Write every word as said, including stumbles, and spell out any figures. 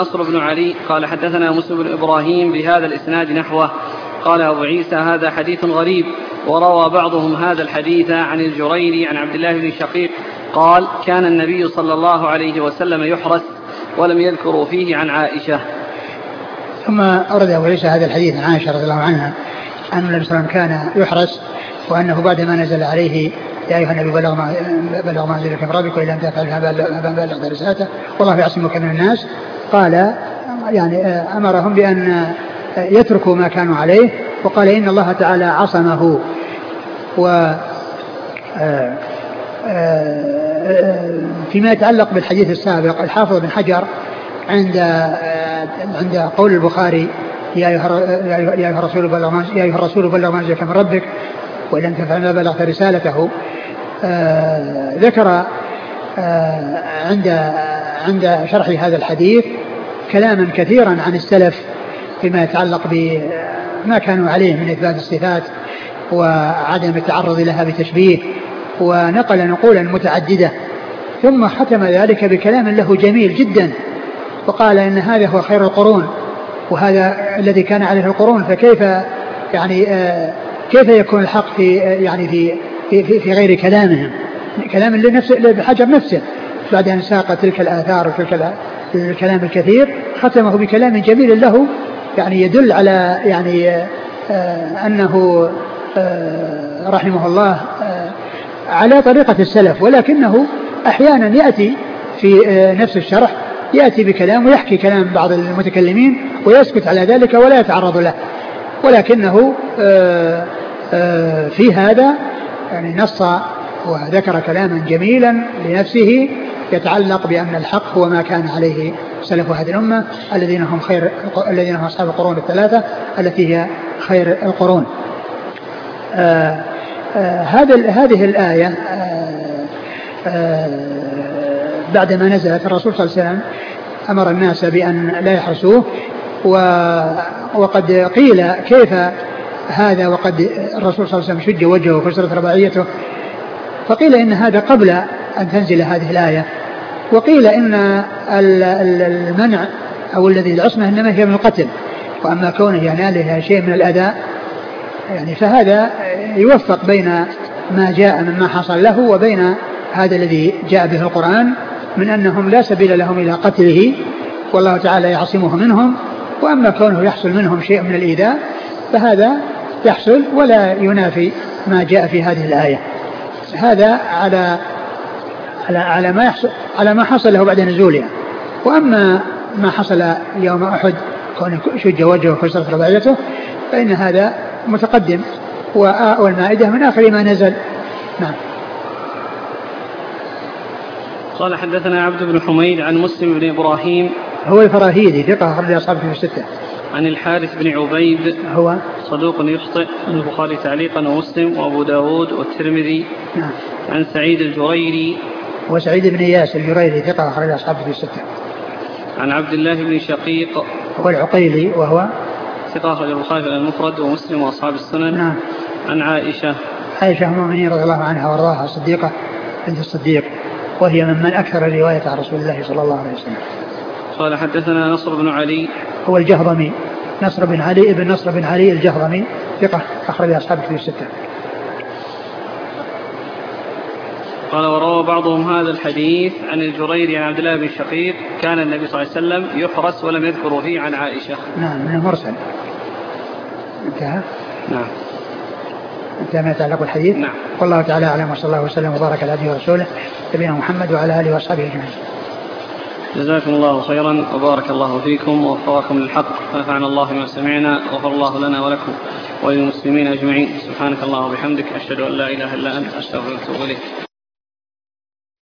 نصر بن علي قال حدثنا مسلم بن إبراهيم بهذا الإسناد نحوه. قال أبو عيسى هذا حديث غريب. وروى بعضهم هذا الحديث عن الجريري عن عبد الله بن شقيق قال كان النبي صلى الله عليه وسلم يحرس ولم يذكروا فيه عن عائشة. ثم أورد أبو عيسى هذا الحديث عن عائشة رضي الله عنها أن النبي صلى الله عليه وسلم كان يحرس وأنه بعدما نزل عليه يا أيها النبي بلغ ما بلغ ما أنزل إليك من ربك وإن لم تفعل فما بلغت رسالته والله يعصمك من الناس. قال يعني أمرهم بأن يتركوا ما كانوا عليه وقال إن الله تعالى عصمه. و فيما يتعلق بالحديث السابق الحافظ بن حجر عند عند قول البخاري يا أيها الرسول بلغ يا أيها الرسول بلغ ما أنزل إليك من ربك وإن لم تفعل ما بلغت رسالته ذكر عند عند شرح هذا الحديث كلاما كثيرا عن السلف فيما يتعلق بما كانوا عليه من إثبات الصفات وعدم التعرض لها بتشبيه ونقل نقولا متعددة ثم ختم ذلك بكلام له جميل جدا وقال إن هذا هو خير القرون وهذا الذي كان عليه القرون فكيف يعني آه كيف يكون الحق في يعني في في, في غير كلامهم كلام لنفسه بحجر نفسه بعد أن ساق تلك الآثار وتلك الكلام الكثير ختمه بكلام جميل له يعني يدل على يعني آه أنه آه رحمه الله آه على طريقة السلف ولكنه أحيانا يأتي في آه نفس الشرح يأتي بكلام ويحكي كلام بعض المتكلمين ويسكت على ذلك ولا يتعرض له ولكنه آه آه في هذا يعني نص وذكر كلاما جميلا لنفسه يتعلق بأن الحق هو ما كان عليه سلف هذه الأمة الذين هم خير الذين هم أصحاب القرون الثلاثة التي هي خير القرون. آه آه هذا هذه الآية آه آه بعدما نزلت الرسول صلى الله عليه وسلم أمر الناس بأن لا يحرسوه وقد قيل كيف هذا وقد الرسول صلى الله عليه وسلم شج وجهه وكسرت رباعيته فقيل إن هذا قبل أن تنزل هذه الآية وقيل إن المنع أو الذي العصمة إنما هي من القتل وأما كونه يناله شيء من الأذى يعني فهذا يوفق بين ما جاء مما حصل له وبين هذا الذي جاء به القرآن من أنهم لا سبيل لهم إلى قتله والله تعالى يعصمه منهم وأما كونه يحصل منهم شيء من الإيذاء فهذا يحصل ولا ينافي ما جاء في هذه الآية. هذا على على على ما يحصل على ما حصل له بعد نزولها. وأما ما حصل يوم أحد كونه شج وجهه وكسرت رباعيته فإن هذا متقدم والمائدة من آخر ما نزل. نعم. قال حدثنا عبد بن حميد عن مسلم بن إبراهيم هو الفراهيدي ثقة أخرج أصحابه في الستة. عن الحارث بن عبيد هو صدوق يخطئ البخاري تعليقا ومسلم وأبو داود والترمذي. نعم. عن سعيد الجريري وسعيد بن إياس الجريري ثقة أخرج أصحابه في الستة. عن عبد الله بن شقيق هو العقيلي وهو ثقة أخرج البخاري المفرد ومسلم وأصحاب السنن. نعم. عن عائشة عائشة أم المؤمنين رضي الله عنها وارضاها الصديقة بنت الصديق وهي ممن أكثر رواية عن رسول الله صلى الله عليه وسلم. قال حدثنا نصر بن علي هو الجهضمي نصر بن علي ابن نصر بن علي الجهضمي ثقة أخرج أصحابه في الستة. قال وروى بعضهم هذا الحديث عن الجريري عن عبد الله بن شقيق كان النبي صلى الله عليه وسلم يحرس ولم يذكروا فيه عن عائشة. نعم من المرسل. انتهى. نعم. انتهى ما يتعلق الحديث. نعم. والله تعالى أعلم وصلى الله وسلم وبارك على عبده ورسوله نبينا محمد وعلى آله وأصحابه أجمعين. جزاكم الله خيرا وبارك الله فيكم ووفقكم للحق ونفعنا الله بما سمعنا وغفر الله لنا ولكم وللمسلمين أجمعين. سبحانك اللهم وبحمدك أشهد أن لا إله إلا أنت أستغفرك وأتوب إليك.